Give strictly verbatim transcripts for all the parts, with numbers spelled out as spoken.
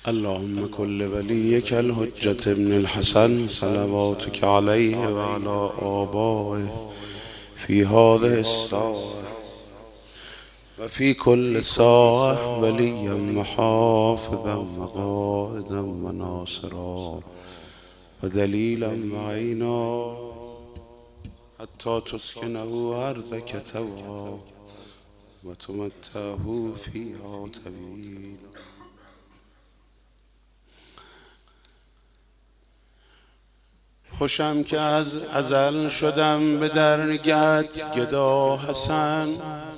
اللهم كل وليك الحجة ابن الحسن صلواتك عليه وعلى آبائه في هذه الساعة وفي كل ساعة وليا وحافظا وقائدا وناصرا ودليلا وعينا حتى تسكنه أرضك طوعا وتمتعه فيها طويلا. خوشم که از ازل شدم به درگت گدا حسن،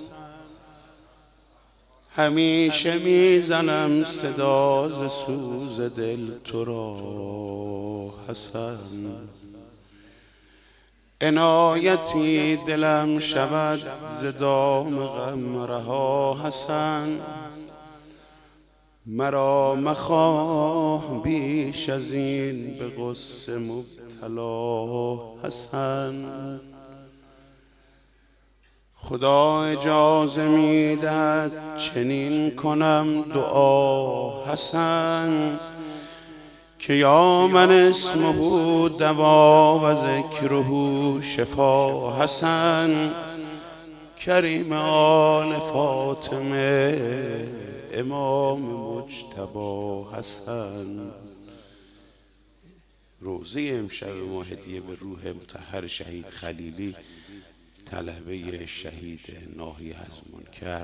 همیشه میزنم صدا ز سوز دل تو را حسن. عنایتی دلم شود ز دام غم رها حسن، مرا مخواه بیش از این به غصه مبتلا حسن. خدا اجازه میدهد چنین کنم دعا حسن، که یا من اسمه دوا و ذکره شفا حسن. کریم آل فاطمه امام مجتبی حسن. روزه امشب ما هدیه به روح مطهر شهید خلیلی، طلبه شهید ناهی از منکر.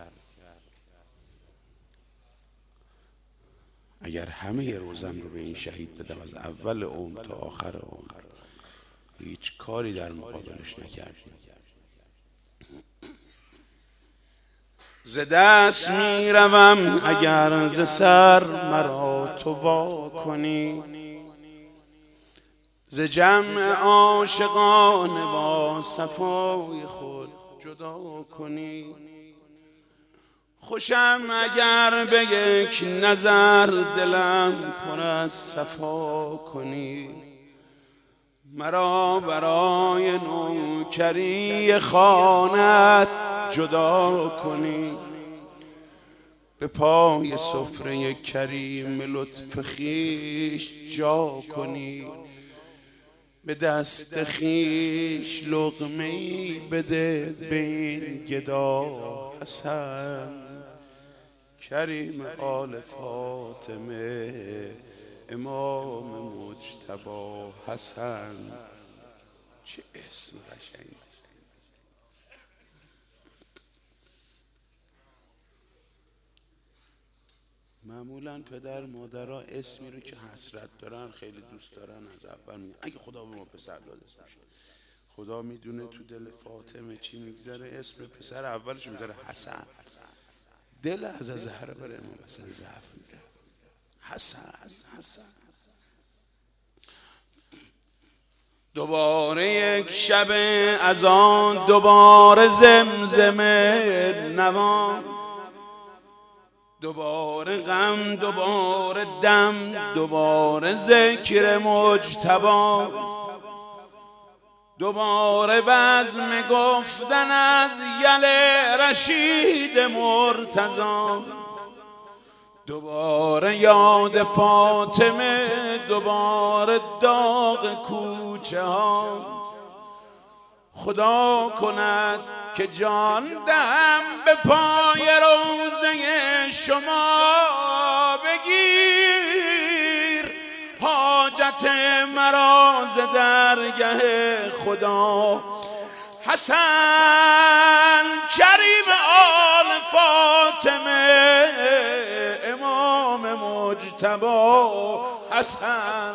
اگر همه روزم رو به این شهید بدم از اول عمر تا آخر عمر، هیچ کاری در مقابلش نکردیم. ز دست می روم اگر ز سر مرا تو وا کنی، ز جمع عاشقان با صفای خود جدا کنی. خوشم اگر به یک نظر دلم پر از صفا کنی، مرا برای نوکری خانت جدا کنی. به پای سفره کریم لطف خویش جا کنی، به دست خویش لقمه‌ای بده به این گدا حسن. کریم آل فاطمه امام مجتبی حسن. چه اسم قشنگی. معمولا پدر مادرها اسمی رو که حسرت دارن خیلی دوست دارن از اول میگن اگه خدا به ما پسر داد اسمش. خدا میدونه تو دل فاطمه چی میگذره، اسم پسر اولش میذاره حسن. دل از زهره بر امام حسن ضعف میده. حسن حسن. دوباره یک شب از آن دوباره زمزمه نوان، دوباره غم دوباره دم دوباره ذکر مجتبی، دوباره بزم گفتن از یل رشید مرتضی، دوباره یاد فاطمه، دوباره داغ کوچه ها. خدا کند که جان دهم به پای روضه شما، بگیر حاجت مرا ز درگه خدا حسن. کریم آل فاطمه امام مجتبی حسن.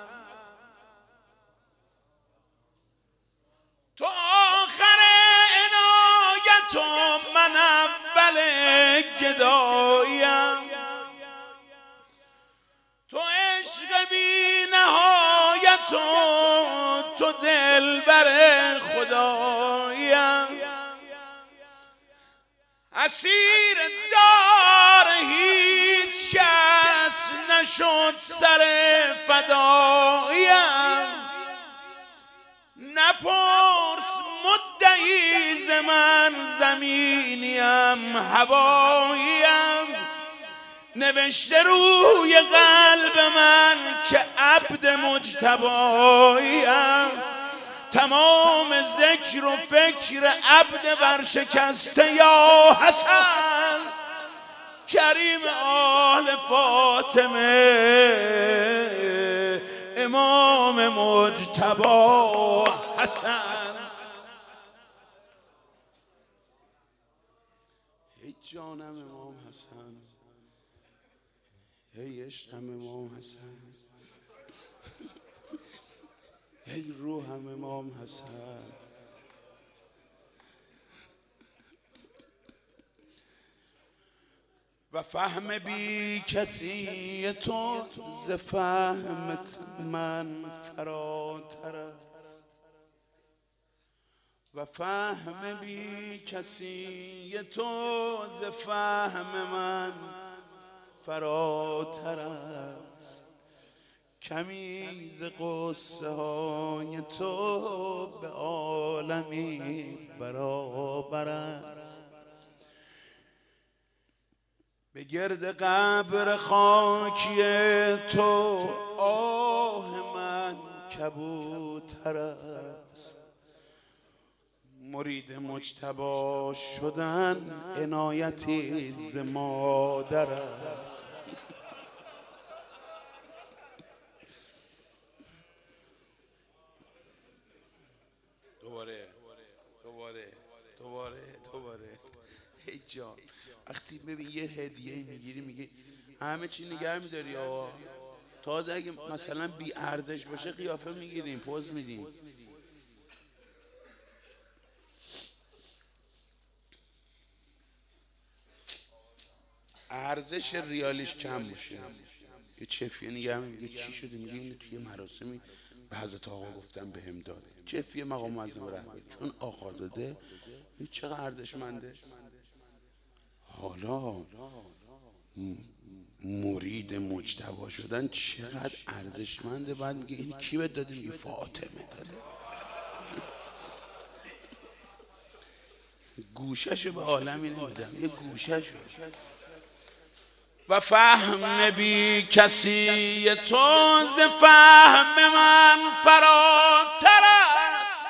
تو آخر عنایت و من اول گداییم، تو عشق بی نهایت و تو دلبر خداییم. اسیر دار هیچ کس نشد سر فداییم، نپرس مدعی ز من زمینیم هواییم. نوشته روی قلب من که عبد مجتباییم، تمام ذکر و فکر عبد ورشکسته یا حسن، کریم آل فاطمه امام مجتبی حسن. ای جانم امام حسن، ای عشقم امام حسن، ای روحم امام حسن. و فهم بی کسی تو ز فهمت من فراتر است، و فهم بی کسی تو ز فهم من فراتر است، کمی ز قصه های تو به عالمی برابر است. به گرد قبر خاکی تو آه من کبوتر است، مرید مجتبی شدن عنایتی ز مادر است. دوباره دوباره دوباره دوباره ای جان، وقتی ببین یه هدیه میگیری میگی همه چی نگه میداری آقا، تازه اگه مثلا بی ارزش باشه قیافه میگیریم پوز میدیم. ارزش ریالیش کم باشه، یه چفیه نگه میگه چی شده، میگه اینو توی مراسمی به حضرت آقا گفتم بهم داده، چفیه مقام معظم رهبری چون آقا داده این چقدر ارزشمنده. حالا مرید مجتبی شدن چقدر ارزشمنده. بعد میگه این کی بهت داده، میگه فاطمه داده. گوششو به عالمی نمیدم، یه گوششو. و فهم بی کسی تو ز فهم من فراتر است،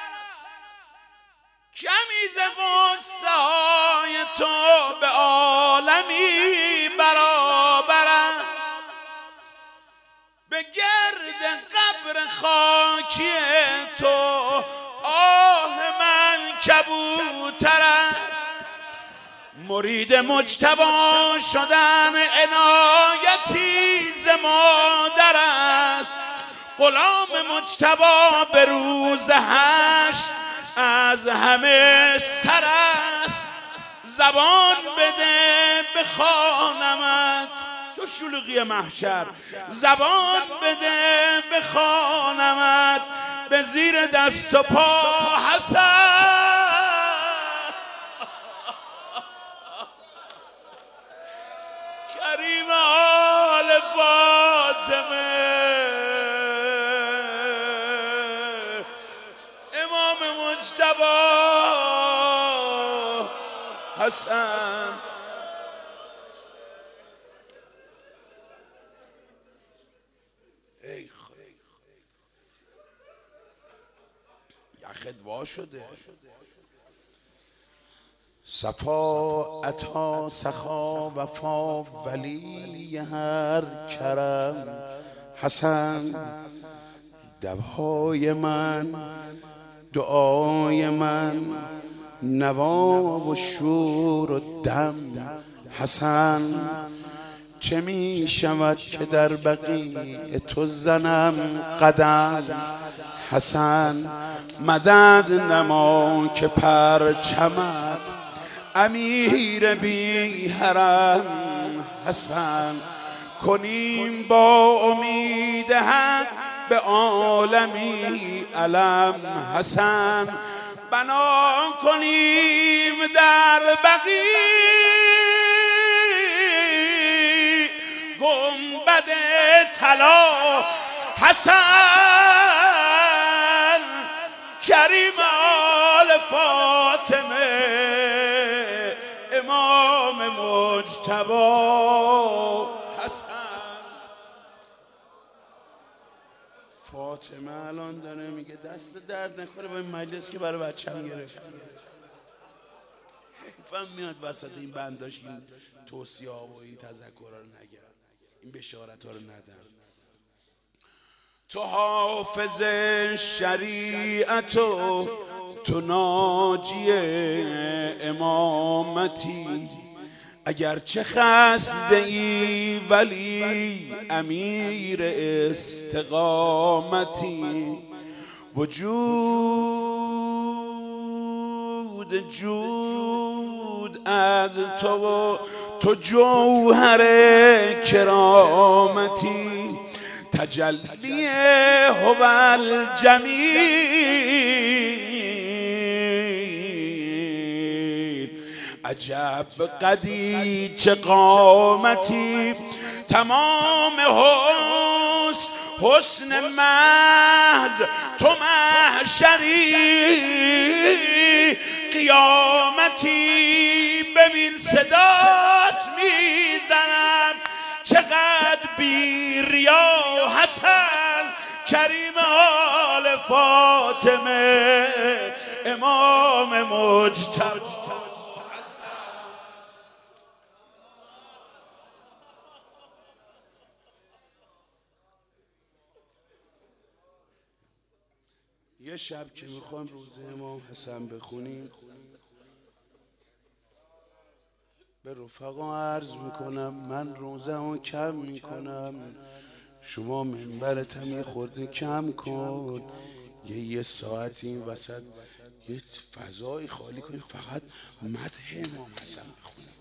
کمی ز قصه های تو به عالمی برابر است، به گرد قبر خاکی تو آه من کبوتر است، مرید مجتبی شدن عنایتی ز مادر است، غلام مجتبی به روز حشر از همه سر است، زبان بده بخوانمت تو شلوغی محشر، زبان بده بخوانمت به زیر دست و پا حسن. کریم آل فاطمه امام مجتبی حسن. ای خدا یخت وا شده. صفا عطا سخا وفا ولی هر کرم حسن، دوای من دعای من نوا و شور و دم حسن، چه می شود که در بقیع تو زنم قدم حسن، مدد نما که پرچمت امیر بی حرم حسن، کنیم با امید حق به عالمی علم حسن، بنا کنیم در بقیع گنبد طلا حسن، کریم آل فاطمه امام مجتبی فاطمه الان داره میگه دست درد نکنه با این مجلس که برای بچه‌م گرفتی. حیفم میاد وسط این بنداش این توصیه ها و این تذکرها رو نگم، این بشارت ها رو ندم. تو حافظ شریعت و تو ناجی امامتی، اگر چه خسته ای ولی امیر استقامتی. وجود جود از تو، تو جوهر کرامتی، تجلی هو الجمیل، عجب قدی چه قامتی. تمام حسن حسن محض تو محشری قیامتی. ببین صدات میزنم چقدر بی ریا حسن کریم آل فاطمه امام مجتبی. یه شب که میخوام روزه امام حسن بخونیم به رفقا عرض میکنم من روزه‌مو کم میکنم، شما منبرتم یه خورده کم کن، یه یه ساعت این وسط یه فضای خالی کنیم فقط مدح امام حسن بخونیم.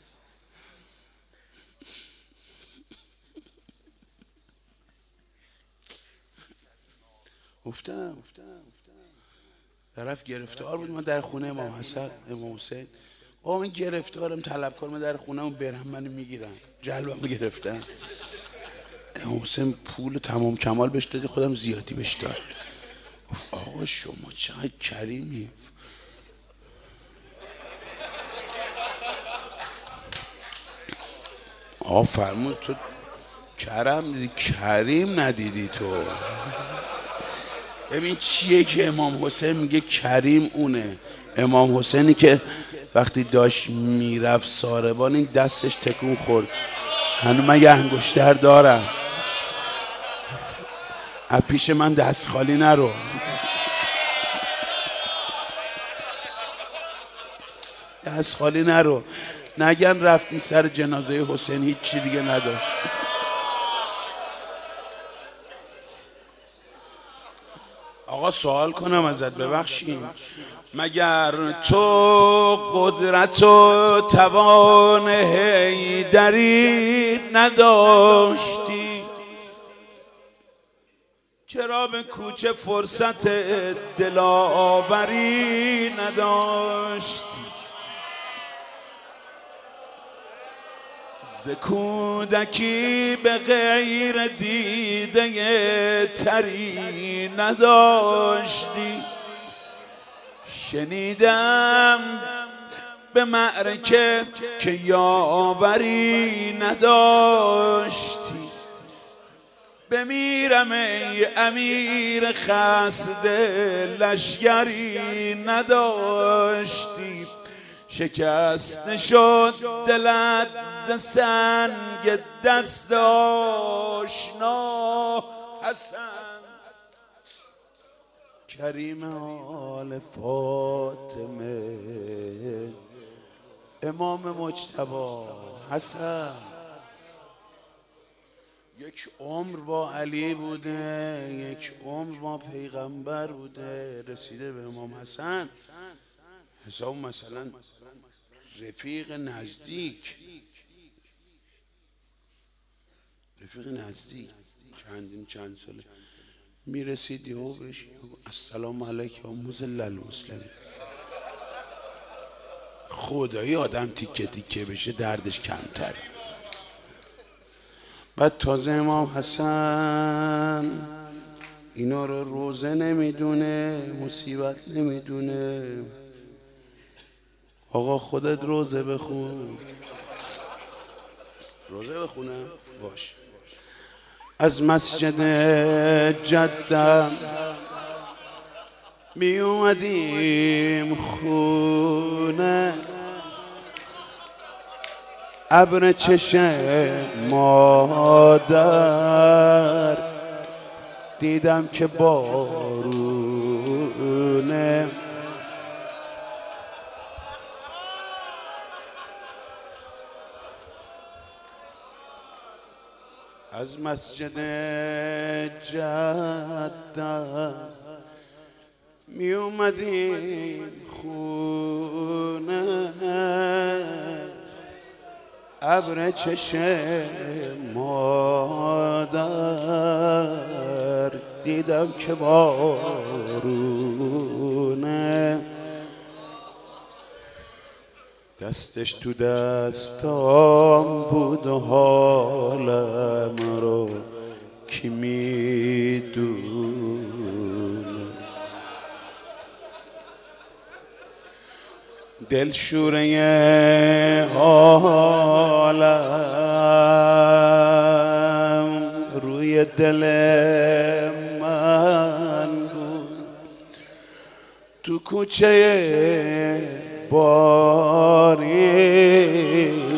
افتم طرف گرفتار بود، ما در خونه امام حسن امام حسین. آقا من گرفتارم، طلبکار، من در خونه اون برهم منو میگیرن، جلبم گرفتن. امام حسین پول تمام کمال بهش دادی، خودم زیادی بهش داد. گفت آقا شما چقدر کریمی. آقا فرمود تو کرم دیدی، کریم ندیدی تو. ببین چیه که امام حسین میگه کریم اونه. امام حسینی که وقتی داشت میرفت ساربان این دستش تکون خورد، هنو من یه انگشتر دارم، از پیش من دست خالی نرو. دست خالی نرو. نگن رفتیم سر جنازه حسین هیچ چی دیگه نداشت. آقا سوال کنم ازت، ببخشیم، مگر تو قدرت و توان حیدری نداشتی؟ چرا به کوچه فرصت دلاوری نداشتی؟ ز کودکی به غیر دیده تری نداشتی؟ شنیدم به معرکه که یاوری نداشتی. بمیرم ای امیر خسته لشکری نداشتی. شکست شد دلت ز سنگ دست آشنا حسن کریم آل فاطمه امام مجتبی حسن. یک عمر با علی بوده، یک عمر با پیغمبر بوده، رسیده به امام حسن. حساب مثلا رفیق نزدیک، رفیق نزدیک چندین چند ساله میرسید یهو بهش السلام علیک یا مزل المسلمین. خدایی آدم تیکه تیکه بشه دردش کمتره. بعد تازه امام حسن اینا رو روزه نمیدونه، مصیبت نمیدونه. آقا خودت روزه بخون. روزه بخونم؟ باش. از مسجد جدم می اومدیم خونه، ابر چشم مادر دیدم که بارونه. از مسجد جدم می اومدیم خونه، ابر چشم مادر دیدم که بارونه. دستش تو دستام بود و حالم رو کی میدونه. دلشوره حالم روی دل من بود، تو کوچه باریک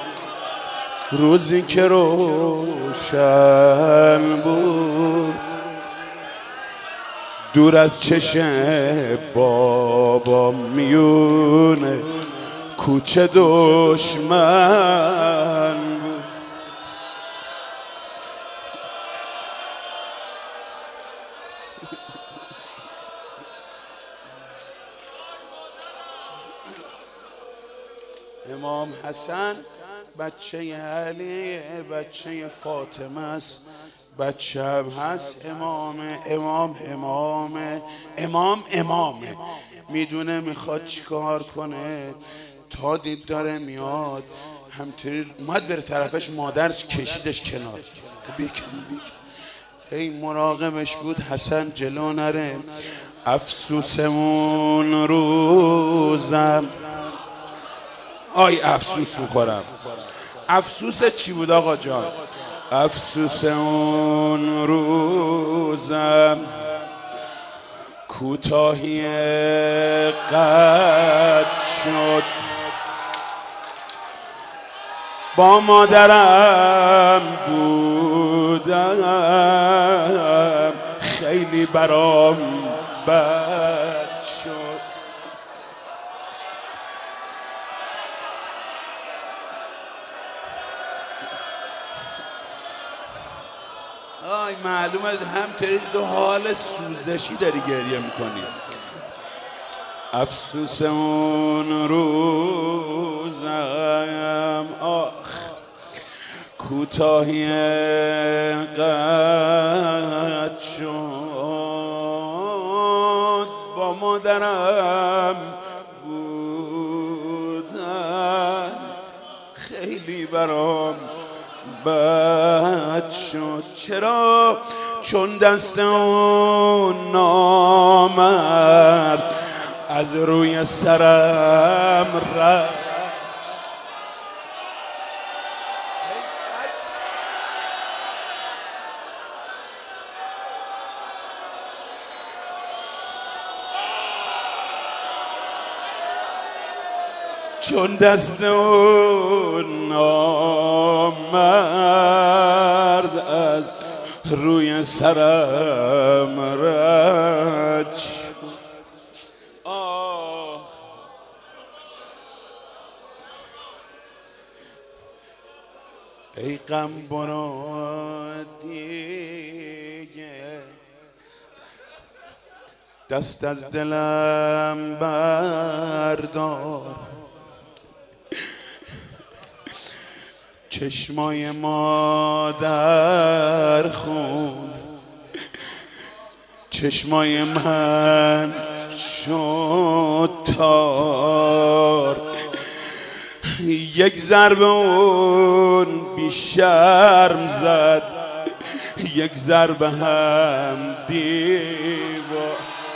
روزی که روشن بود، دور از چشم بابا میونه کوچه دشمن بود. امام حسن بچه علی بچه فاطمه است، بچه هم هست امام امام امام امام امامه، میدونه میخواد چیکار کنه. تا دید داره میاد همطوری اومد بره طرفش، مادر کشیدش کنار، بیا کنار هی مراقبش بود حسن جلو نره. افسوسمون روزم آی افسوس میخورم. افسوس چی بود آقا جان؟ افسوس اون روزم کوتاهی قد شد، با مادرم بودم خیلی برام بد شد. آی معلومه همطوری دو حال سوزشی داری گریه میکنی. افسوس اون روزم آخ کوتاهی قد شد، با مادرم بودن خیلی برام بد شد. چرا؟ چون دست اون نامرد از روی سرم رفت. چون دست اون نامرد از روی سرم رد شد. آه ای غم برو دیگه، دست از دلم بردار، چشمای مادر خون چشمای من شد تار. یک ضربه اون بی شرم زد، یک ضربه هم دیوار.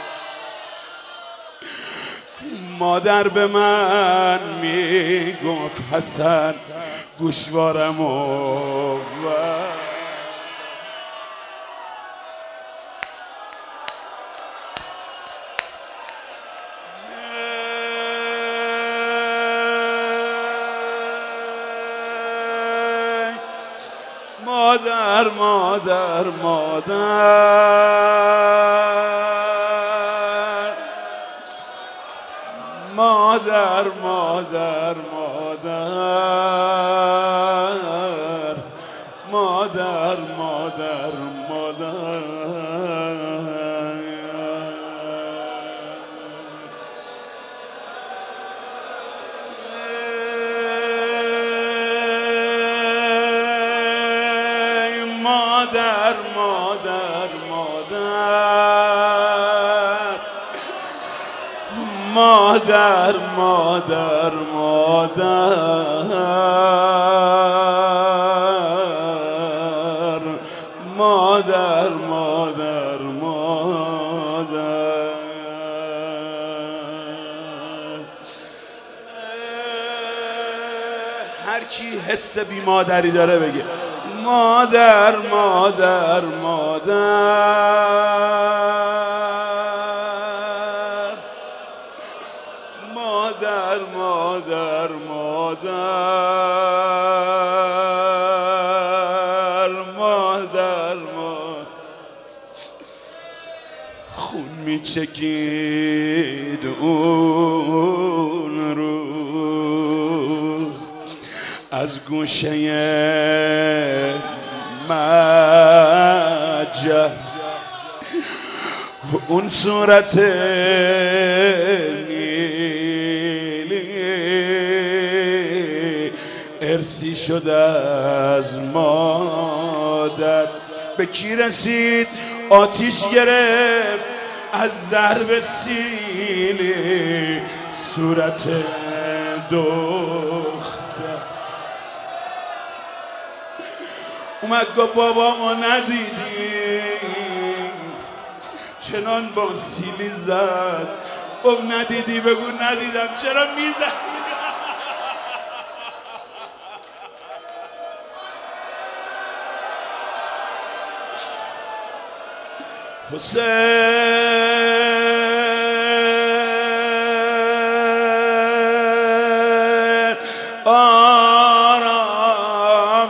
مادر به من میگفت حسن گوشوارم و مادر مادر مادر مادر مادر مادر مادر مادر مادر مادر مادر مادر مادر مادر مادر مادر مادر هر کی حس بی مادری داره بگه مادر مادر مادر مادر مادر مادر مادر مادر خون میچکید اون روز از گوشه مجه اون صورت ارسی شده از مادر به کی رسید آتیش گرفت از ضرب سیلی صورت دختر اومد گفت بابا ما ندیدیم چنان با سیلی زد گفت ندیدی بگو ندیدم چرا میزد حسین آرام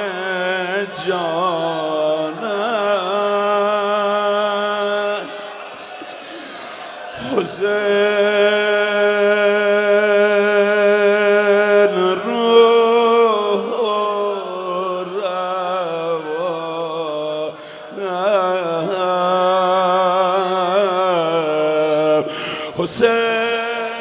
جانم حسین روح حسین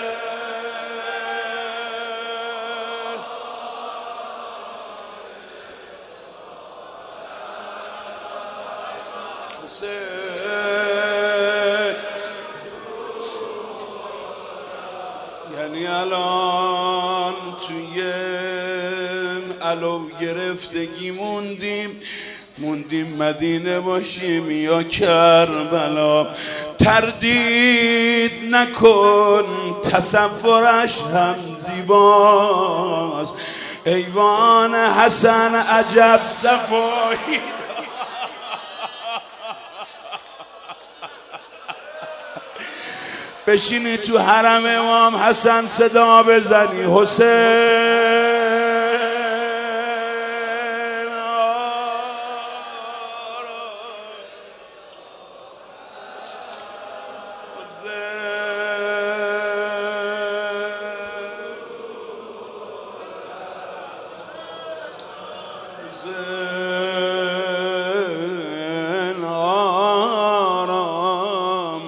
حسین یعنی الان توی علو گرفتگی موندیم موندیم مدینه باشیم یا کربلا تردید نکن تصورش هم زیباست ایوان حسن عجب صفایی بشینی تو حرم امام حسن صدا بزنی حسین حسین آرام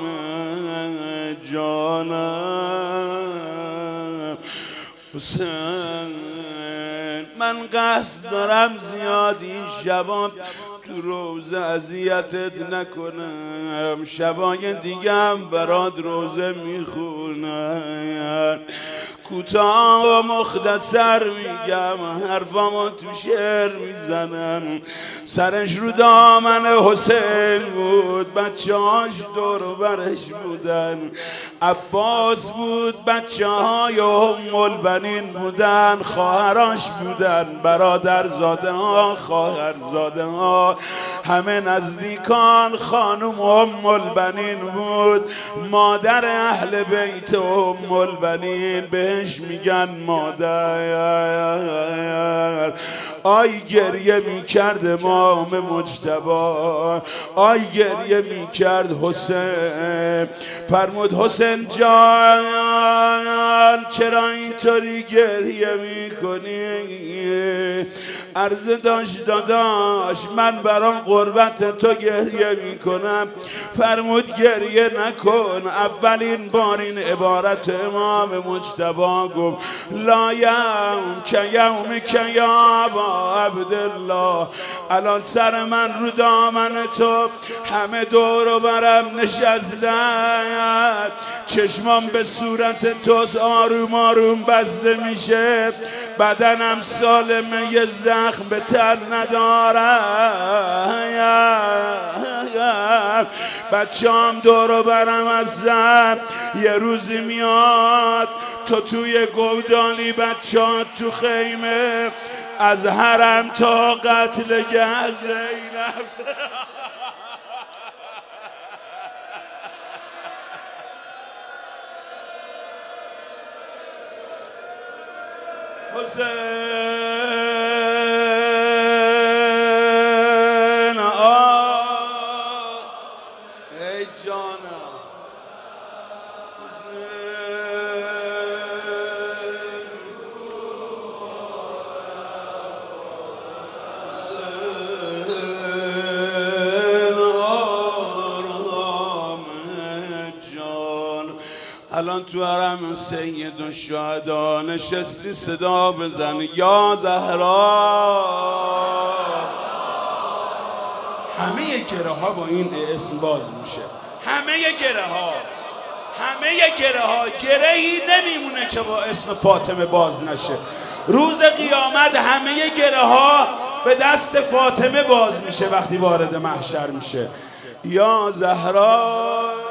جانم حسین من قصد دارم زیاد این شبا تو روزه اذیتت نکنم شبای دیگه هم برات روزه میخونم کوتاه و مختصر میگم حرفامو تو شعر میزنم سرش رو دامن حسین بود بچه هاش دور و برش بودن عباس بود بچه های ام البنین بودن خواهراش بودن برادرزاده ها خواهرزاده ها همه نزدیکان خانم ام البنین بود مادر اهل بیت ام البنین بهش میگن مادر آی گریه می کرد امام مجتبی، آی گریه می کرد حسین. فرمود حسین جان چرا اینطوری گریه می کنی؟ عرض داشت داداش من برام قربت تو گریه می کنم. فرمود گریه نکن. اولین بار این عبارت امام مجتبی گفت لا یوم که یوم که یا ابا عبدالله. الان سر من رو دامن تو همه دور و برم نشستن، چشمام به صورت توست آروم آروم بسته میشه، بدنم سالمه یه زخم به تن ندارم، بچه هم دور و برم هستن. یه روزی میاد تو توی گودالی، بچه ها تو خیمه، از حرم تا قتل گه زینب. حسین آه ای جانم الان تو حرم سید الشهدا نشستی صدا بزن یا زهرا. همه گره ها با این اسم باز میشه، همه گره ها، همه گره ها. گرهی نمیمونه که با اسم فاطمه باز نشه. روز قیامت همه گره ها به دست فاطمه باز میشه وقتی وارد محشر میشه. یا زهرا